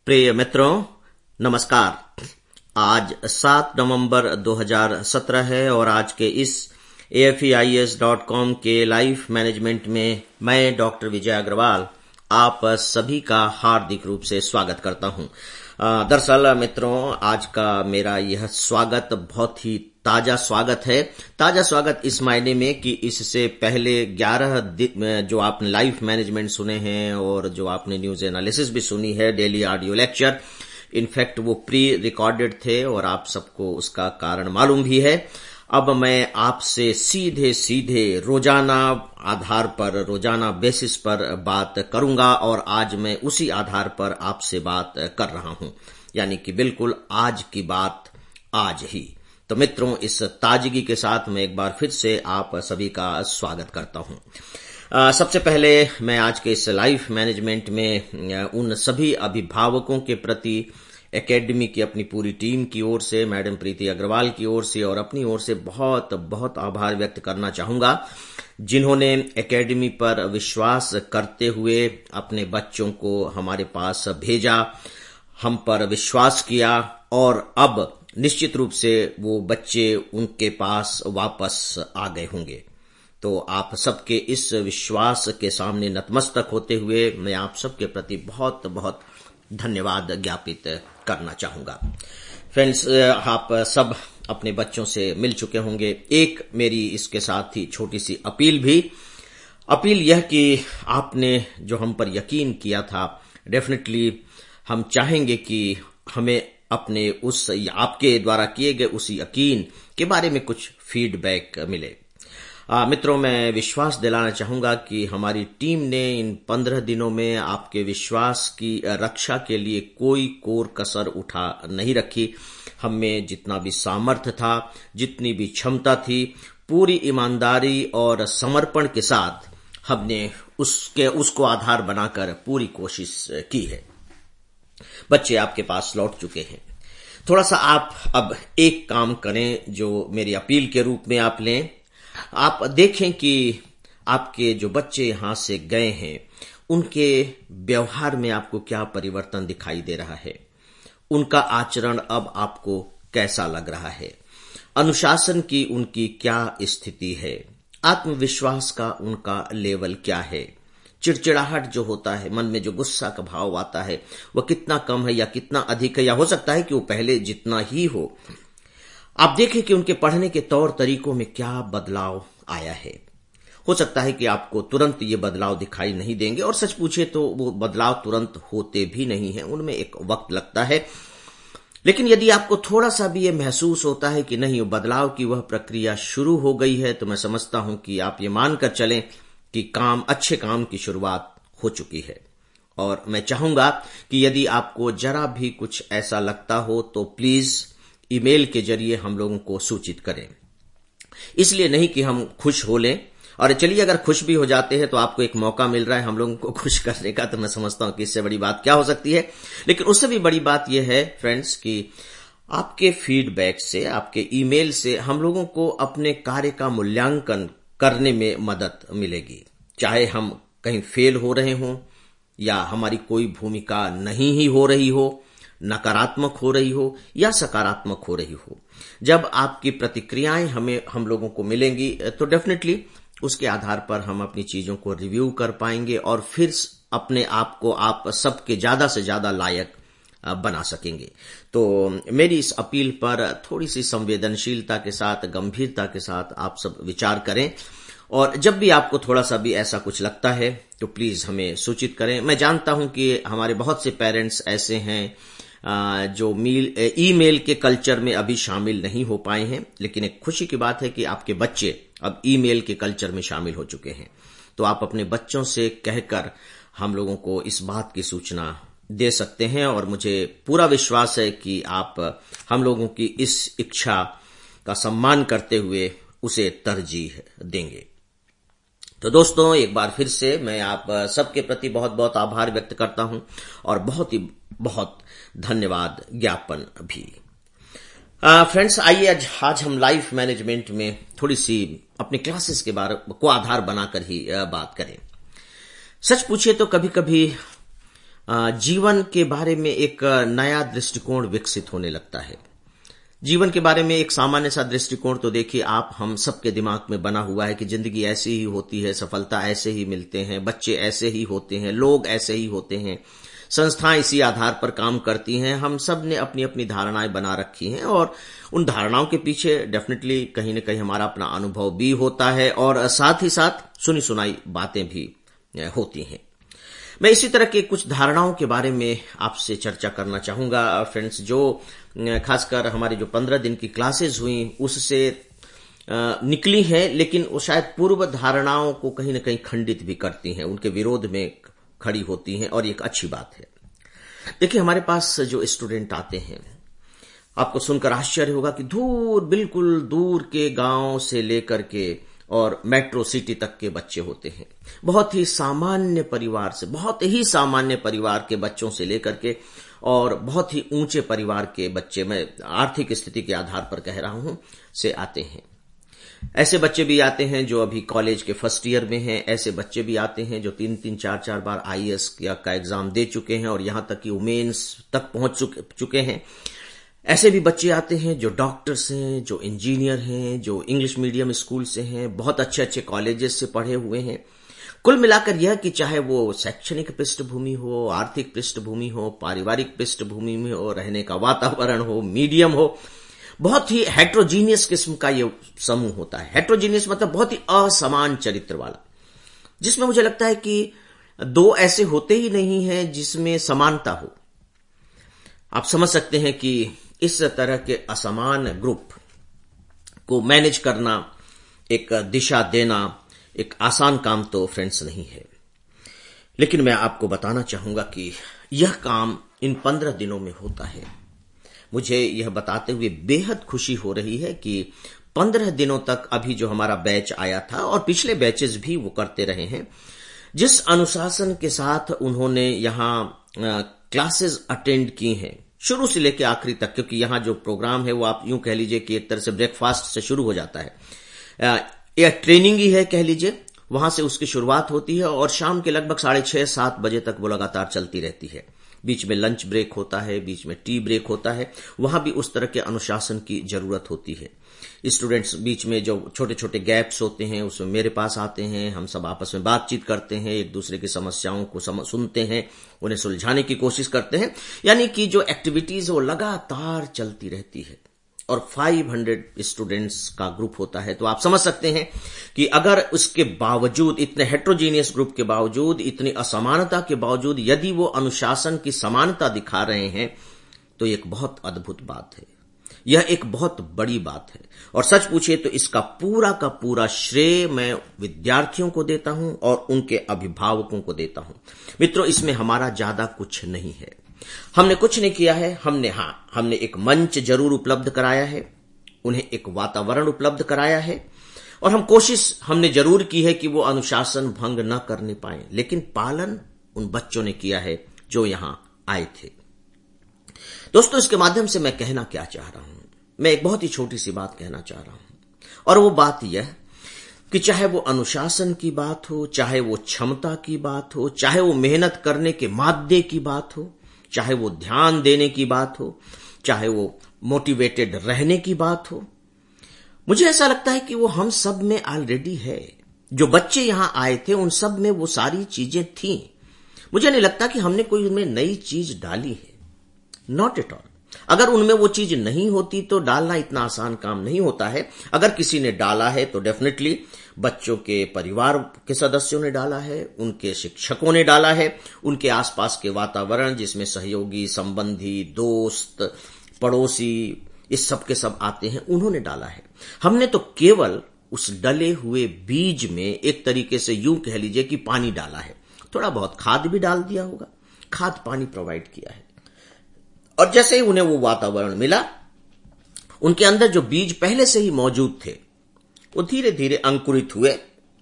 प्रिय मित्रों, नमस्कार। आज 7 नवंबर 2017 है और आज के इस AFEIS.com के लाइफ मैनेजमेंट में मैं डॉक्टर विजय अग्रवाल आप सभी का हार्दिक रूप से स्वागत करता हूं। दरअसल मित्रों, आज का मेरा यह स्वागत बहुत ही ताजा स्वागत है। ताजा स्वागत इस मायने में कि इससे पहले 11 दिन जो आपने लाइफ मैनेजमेंट सुने हैं और जो आपने न्यूज एनालिसिस भी सुनी है, डेली ऑडियो लेक्चर, इनफैक्ट वो प्री रिकॉर्डेड थे और आप सबको उसका कारण मालूम भी है। अब मैं आपसे सीधे सीधे रोजाना आधार पर, रोजाना बेसिस पर बात करूंगा और आज मैं उसी आधार पर आपसे बात कर रहा हूं, यानी कि बिल्कुल आज की बात आज ही। तो मित्रों, इस ताजगी के साथ मैं एक बार फिर से आप सभी का स्वागत करता हूं। सबसे पहले मैं आज के इस लाइफ मैनेजमेंट में उन सभी अभिभावकों के प्रति एकेडमी की अपनी पूरी टीम की ओर से, मैडम प्रीति अग्रवाल की ओर से और अपनी ओर से बहुत बहुत आभार व्यक्त करना चाहूंगा, जिन्होंने एकेडमी पर विश्वास करते हुए अपने बच्चों को हमारे पास भेजा, हम पर विश्वास किया और अब निश्चित रूप से वो बच्चे उनके पास वापस आ गए होंगे। तो आप सबके इस विश्वास के सामने नतमस्तक होते हुए मैं आप सबके प्रति बहुत बहुत धन्यवाद ज्ञापित करना चाहूंगा। फ्रेंड्स, आप सब अपने बच्चों से मिल चुके होंगे। एक मेरी इसके साथ ही छोटी सी अपील यह कि आपने जो हम पर यकीन किया था, डेफिनेटली हम चाहेंगे कि हमें अपने उस आपके द्वारा किए गए उस यकीन के बारे में कुछ फीडबैक मिले। मित्रों, मैं विश्वास दिलाना चाहूंगा कि हमारी टीम ने इन 15 दिनों में आपके विश्वास की रक्षा के लिए कोई कोर कसर उठा नहीं रखी। हमें जितना भी सामर्थ्य था, जितनी भी क्षमता थी, पूरी ईमानदारी और समर्पण के साथ हमने उसको आधार बनाकर पूरी कोशिश की है। बच्चे आपके पास लौट चुके हैं। थोड़ा सा आप अब एक काम करें जो मेरी अपील के रूप में आप लें। आप देखें कि आपके जो बच्चे यहां से गए हैं, उनके व्यवहार में आपको क्या परिवर्तन दिखाई दे रहा है, उनका आचरण अब आपको कैसा लग रहा है, अनुशासन की उनकी क्या स्थिति है, आत्मविश्वास का उनका लेवल क्या है, चिड़चिड़ाहट जो होता है, मन में जो गुस्सा का भाव आता है, वह कितना कम है या कितना अधिक है, या हो सकता है कि वो पहले जितना ही हो। आप देखें कि उनके पढ़ने के तौर तरीकों में क्या बदलाव आया है। हो सकता है कि आपको तुरंत ये बदलाव दिखाई नहीं देंगे और सच पूछे तो वो बदलाव तुरंत होते भी नहीं है, उनमें एक वक्त लगता है। लेकिन यदि आपको थोड़ा सा भी ये महसूस होता है कि नहीं, बदलाव की वह प्रक्रिया शुरू हो गई है, तो मैं समझता हूं कि आप ये मानकर चलें कि अच्छे काम की शुरुआत हो चुकी है। और मैं चाहूंगा कि यदि आपको जरा भी कुछ ऐसा लगता हो तो प्लीज ईमेल के जरिए हम लोगों को सूचित करें। इसलिए नहीं कि हम खुश हो लें, और चलिए अगर खुश भी हो जाते हैं तो आपको एक मौका मिल रहा है हम लोगों को खुश करने का, तो मैं समझता हूं कि इससे बड़ी बात क्या हो सकती है। लेकिन उससे भी बड़ी बात यह है फ्रेंड्स कि आपके फीडबैक से, आपके ईमेल से हम लोगों को अपने कार्य का मूल्यांकन करने में मदद मिलेगी। चाहे हम कहीं फेल हो रहे हों या हमारी कोई भूमिका नहीं ही हो रही हो, नकारात्मक हो रही हो या सकारात्मक हो रही हो, जब आपकी प्रतिक्रियाएं हम लोगों को मिलेंगी तो डेफिनेटली उसके आधार पर हम अपनी चीजों को रिव्यू कर पाएंगे और फिर अपने आप को आप सबके ज्यादा से ज्यादा लायक बना सकेंगे। तो मेरी इस अपील पर थोड़ी सी संवेदनशीलता के साथ, गंभीरता के साथ आप सब विचार करें और जब भी आपको थोड़ा सा भी ऐसा कुछ लगता है तो प्लीज हमें सूचित करें। मैं जानता हूं कि हमारे बहुत से पेरेंट्स ऐसे हैं जो ईमेल के कल्चर में अभी शामिल नहीं हो पाए हैं, लेकिन एक खुशी की बात है कि आपके बच्चे अब ईमेल के कल्चर में शामिल हो चुके हैं। तो आप अपने बच्चों से कहकर हम लोगों को इस बात की सूचना दे सकते हैं और मुझे पूरा विश्वास है कि आप हम लोगों की इस इच्छा का सम्मान करते हुए उसे तरजीह देंगे। तो दोस्तों, एक बार फिर से मैं आप सबके प्रति बहुत बहुत आभार व्यक्त करता हूं और बहुत धन्यवाद ज्ञापन भी। फ्रेंड्स, आइए आज हम लाइफ मैनेजमेंट में थोड़ी सी अपनी क्लासेस के बारे को आधार बनाकर ही बात करें। सच पूछिए तो कभी कभी जीवन के बारे में एक नया दृष्टिकोण विकसित होने लगता है। जीवन के बारे में एक सामान्य सा दृष्टिकोण तो देखिए आप हम सबके दिमाग में बना हुआ है कि जिंदगी ऐसी ही होती है, सफलता ऐसे ही मिलते हैं, बच्चे ऐसे ही होते हैं, लोग ऐसे ही होते हैं, संस्थाएं इसी आधार पर काम करती हैं। हम सब ने अपनी अपनी धारणाएं बना रखी हैं और उन धारणाओं के पीछे डेफिनेटली कहीं न कहीं हमारा अपना अनुभव भी होता है और साथ ही साथ सुनी सुनाई बातें भी होती हैं। मैं इसी तरह के कुछ धारणाओं के बारे में आपसे चर्चा करना चाहूंगा फ्रेंड्स, जो खासकर हमारी जो 15 दिन की क्लासेस हुई उससे निकली हैं, लेकिन वो शायद पूर्व धारणाओं को कहीं न कहीं खंडित भी करती हैं, उनके विरोध में खड़ी होती हैं और एक अच्छी बात है। देखिए हमारे पास जो स्टूडेंट आते हैं, आपको सुनकर आश्चर्य होगा कि बिल्कुल दूर के गांव से लेकर के और मेट्रो सिटी तक के बच्चे होते हैं। बहुत ही सामान्य परिवार से, बहुत ही सामान्य परिवार के बच्चों से लेकर के और बहुत ही ऊंचे परिवार के बच्चे, मैं आर्थिक स्थिति के आधार पर कह रहा हूं, से आते हैं। ऐसे बच्चे भी आते हैं जो अभी कॉलेज के फर्स्ट ईयर में हैं, ऐसे बच्चे भी आते हैं जो 3-3, 4-4 बार IAS का एग्जाम दे चुके हैं और यहां तक कि मेंस तक पहुंच चुके हैं। ऐसे भी बच्चे आते हैं जो डॉक्टर्स हैं, जो इंजीनियर हैं, जो इंग्लिश मीडियम स्कूल से हैं, बहुत अच्छे अच्छे कॉलेजेस से पढ़े हुए हैं। कुल मिलाकर यह कि चाहे वो शैक्षणिक पृष्ठभूमि हो, आर्थिक पृष्ठभूमि हो, पारिवारिक पृष्ठभूमि में हो, रहने का वातावरण हो, मीडियम हो, बहुत ही हेट्रोजीनियस किस्म का ये समूह होता है। हेट्रोजीनियस मतलब बहुत ही असमान चरित्र वाला, जिसमें मुझे लगता है कि दो ऐसे होते ही नहीं है जिसमें समानता हो। आप समझ सकते हैं कि इस तरह के असमान ग्रुप को मैनेज करना, एक दिशा देना एक आसान काम तो फ्रेंड्स नहीं है। लेकिन मैं आपको बताना चाहूंगा कि यह काम इन 15 दिनों में होता है। मुझे यह बताते हुए बेहद खुशी हो रही है कि 15 दिनों तक अभी जो हमारा बैच आया था और पिछले बैचेस भी वो करते रहे हैं, जिस अनुशासन के साथ उन्होंने यहां क्लासेस अटेंड की हैं शुरू से लेकर आखिरी तक, क्योंकि यहां जो प्रोग्राम है वो आप यूं कह लीजिए कि एक तरह से ब्रेकफास्ट से शुरू हो जाता है, यह ट्रेनिंग ही है कह लीजिए, वहां से उसकी शुरुआत होती है और शाम के लगभग 6:30-7 बजे तक वो लगातार चलती रहती है। बीच में लंच ब्रेक होता है, बीच में टी ब्रेक होता है, वहां भी उस तरह के अनुशासन की जरूरत होती है। स्टूडेंट्स बीच में जो छोटे छोटे गैप्स होते हैं उसमें मेरे पास आते हैं, हम सब आपस में बातचीत करते हैं, एक दूसरे की समस्याओं को सुनते हैं, उन्हें सुलझाने की कोशिश करते हैं, यानी कि जो एक्टिविटीज वो लगातार चलती रहती है। और 500 स्टूडेंट्स का ग्रुप होता है, तो आप समझ सकते हैं कि अगर उसके बावजूद, इतने हेट्रोजीनियस ग्रुप के बावजूद, इतनी असमानता के बावजूद यदि वो अनुशासन की समानता दिखा रहे हैं तो एक बहुत अद्भुत बात है, यह एक बहुत बड़ी बात है। और सच पूछिए तो इसका पूरा का पूरा श्रेय मैं विद्यार्थियों को देता हूं और उनके अभिभावकों को देता हूं। मित्रों, इसमें हमारा ज्यादा कुछ नहीं है, हमने कुछ नहीं किया है। हमने एक मंच जरूर उपलब्ध कराया है, उन्हें एक वातावरण उपलब्ध कराया है और हमने जरूर की है कि वो अनुशासन भंग न करने पाए, लेकिन पालन उन बच्चों ने किया है जो यहां आए थे। दोस्तों, इसके माध्यम से मैं कहना क्या चाह रहा हूं, मैं एक बहुत ही छोटी सी बात कहना चाह रहा हूं और वो बात यह कि चाहे वो अनुशासन की बात हो, चाहे वो क्षमता की बात हो, चाहे वो मेहनत करने के माध्यम की बात हो, चाहे वो ध्यान देने की बात हो, चाहे वो मोटिवेटेड रहने की बात हो, मुझे ऐसा लगता है कि वो हम सब में ऑलरेडी है। जो बच्चे यहां आए थे उन सब में वो सारी चीजें थीं। मुझे नहीं लगता कि हमने कोई उनमें नई चीज डाली है, नॉट एट ऑल। अगर उनमें वो चीज नहीं होती तो डालना इतना आसान काम नहीं होता है। अगर किसी ने डाला है तो डेफिनेटली बच्चों के परिवार के सदस्यों ने डाला है, उनके शिक्षकों ने डाला है, उनके आसपास के वातावरण जिसमें सहयोगी, संबंधी, दोस्त, पड़ोसी, इस सब के सब आते हैं, उन्होंने डाला है। हमने तो केवल उस डले हुए बीज में एक तरीके से यूं कह लीजिए कि पानी डाला है, थोड़ा बहुत खाद भी डाल दिया होगा, खाद पानी प्रोवाइड किया है। और जैसे ही उन्हें वो वातावरण मिला, उनके अंदर जो बीज पहले से ही मौजूद थे वो धीरे धीरे अंकुरित हुए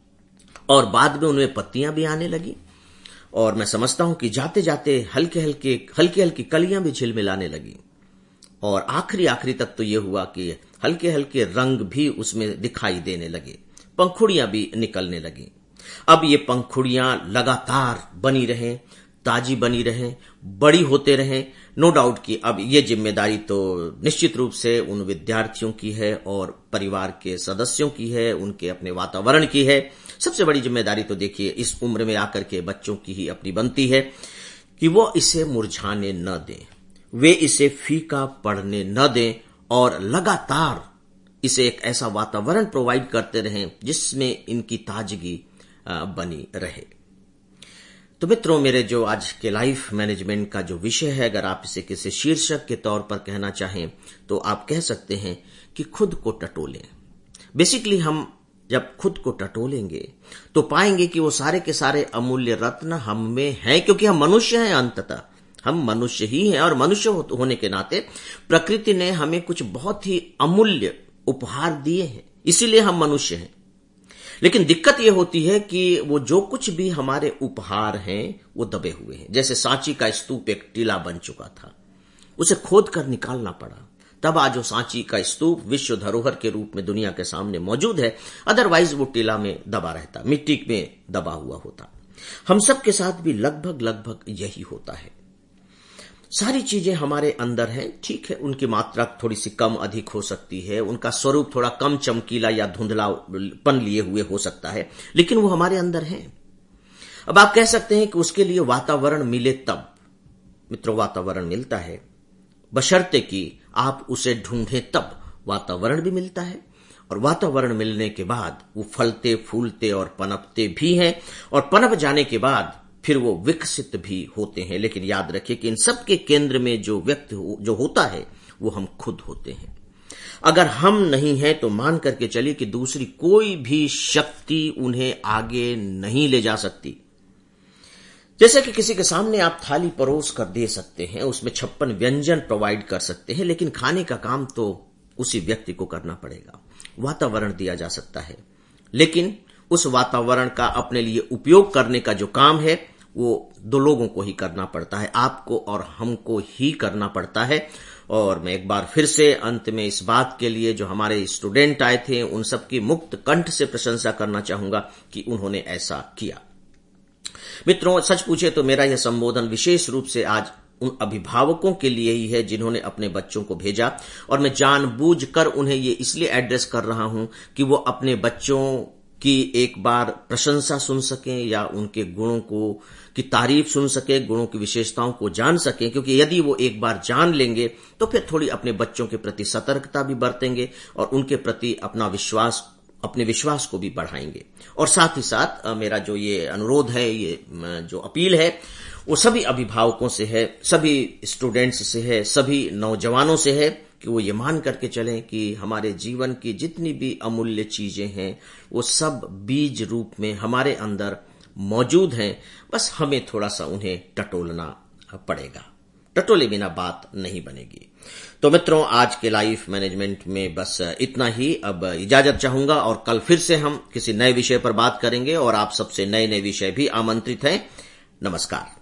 और बाद में उनमें पत्तियां भी आने लगी और मैं समझता हूं कि जाते जाते हल्की हल्की कलियां भी झिलमिलाने लगी और आखिरी तक तो ये हुआ कि हल्के हल्के रंग भी उसमें दिखाई देने लगे, पंखुड़ियां भी निकलने लगी। अब ये पंखुड़ियां लगातार बनी रहें, ताजी बनी रहें, बड़ी होते रहें। नो डाउट कि अब ये जिम्मेदारी तो निश्चित रूप से उन विद्यार्थियों की है और परिवार के सदस्यों की है, उनके अपने वातावरण की है। सबसे बड़ी जिम्मेदारी तो देखिए इस उम्र में आकर के बच्चों की ही अपनी बनती है कि वो इसे मुरझाने न दें, वे इसे फीका पड़ने न दें और लगातार इसे एक ऐसा वातावरण प्रोवाइड करते रहें जिसमें इनकी ताजगी बनी रहे। तो मित्रों, मेरे जो आज के लाइफ मैनेजमेंट का जो विषय है, अगर आप इसे किसी शीर्षक के तौर पर कहना चाहें तो आप कह सकते हैं कि खुद को टटोलें। बेसिकली हम जब खुद को टटोलेंगे तो पाएंगे कि वो सारे के सारे अमूल्य रत्न हम में हैं, क्योंकि हम मनुष्य हैं। अंततः हम मनुष्य ही हैं और मनुष्य होने के नाते प्रकृति ने हमें कुछ बहुत ही अमूल्य उपहार दिए हैं, इसीलिए हम मनुष्य हैं। लेकिन दिक्कत यह होती है कि वो जो कुछ भी हमारे उपहार हैं वो दबे हुए हैं। जैसे सांची का स्तूप एक टीला बन चुका था, उसे खोद कर निकालना पड़ा, तब आज वो सांची का स्तूप विश्व धरोहर के रूप में दुनिया के सामने मौजूद है। अदरवाइज वो टीला में दबा रहता, मिट्टी में दबा हुआ होता। हम सब के साथ भी लगभग यही होता है। सारी चीजें हमारे अंदर हैं, ठीक है, उनकी मात्रा थोड़ी सी कम अधिक हो सकती है, उनका स्वरूप थोड़ा कम चमकीला या धुंधलापन लिए हुए हो सकता है, लेकिन वो हमारे अंदर हैं। अब आप कह सकते हैं कि उसके लिए वातावरण मिले तब। मित्रों, वातावरण मिलता है बशर्ते कि आप उसे ढूंढें, तब वातावरण भी मिलता है। और वातावरण मिलने के बाद वो फलते फूलते और पनपते भी हैं, और पनप जाने के बाद फिर वो विकसित भी होते हैं। लेकिन याद रखिए कि इन सब के केंद्र में जो व्यक्ति जो होता है वो हम खुद होते हैं। अगर हम नहीं हैं तो मान करके चलिए कि दूसरी कोई भी शक्ति उन्हें आगे नहीं ले जा सकती। जैसे कि किसी के सामने आप थाली परोस कर दे सकते हैं, उसमें 56 व्यंजन प्रोवाइड कर सकते हैं, लेकिन खाने का काम तो उसी व्यक्ति को करना पड़ेगा। वातावरण दिया जा सकता है, लेकिन उस वातावरण का अपने लिए उपयोग करने का जो काम है वो दो लोगों को ही करना पड़ता है, आपको और हमको ही करना पड़ता है। और मैं एक बार फिर से अंत में इस बात के लिए जो हमारे स्टूडेंट आए थे उन सबकी मुक्त कंठ से प्रशंसा करना चाहूंगा कि उन्होंने ऐसा किया। मित्रों, सच पूछे तो मेरा यह संबोधन विशेष रूप से आज उन अभिभावकों के लिए ही है जिन्होंने अपने बच्चों को भेजा, और मैं जानबूझकर उन्हें ये इसलिए एड्रेस कर रहा हूं कि वो अपने बच्चों की एक बार प्रशंसा सुन सकें या उनके गुणों की तारीफ सुन सकें, गुणों की विशेषताओं को जान सकें। क्योंकि यदि वो एक बार जान लेंगे तो फिर थोड़ी अपने बच्चों के प्रति सतर्कता भी बरतेंगे और उनके प्रति अपने विश्वास को भी बढ़ाएंगे। और साथ ही साथ मेरा जो ये अनुरोध है, ये जो अपील है, वो सभी अभिभावकों से है, सभी स्टूडेंट्स से है, सभी नौजवानों से है कि वो ये मान करके चलें कि हमारे जीवन की जितनी भी अमूल्य चीजें हैं वो सब बीज रूप में हमारे अंदर मौजूद हैं, बस हमें थोड़ा सा उन्हें टटोलना पड़ेगा। टटोले बिना बात नहीं बनेगी। तो मित्रों, आज के लाइफ मैनेजमेंट में बस इतना ही। अब इजाजत चाहूंगा और कल फिर से हम किसी नए विषय पर बात करेंगे और आप सबसे नए नए विषय भी आमंत्रित हैं। नमस्कार।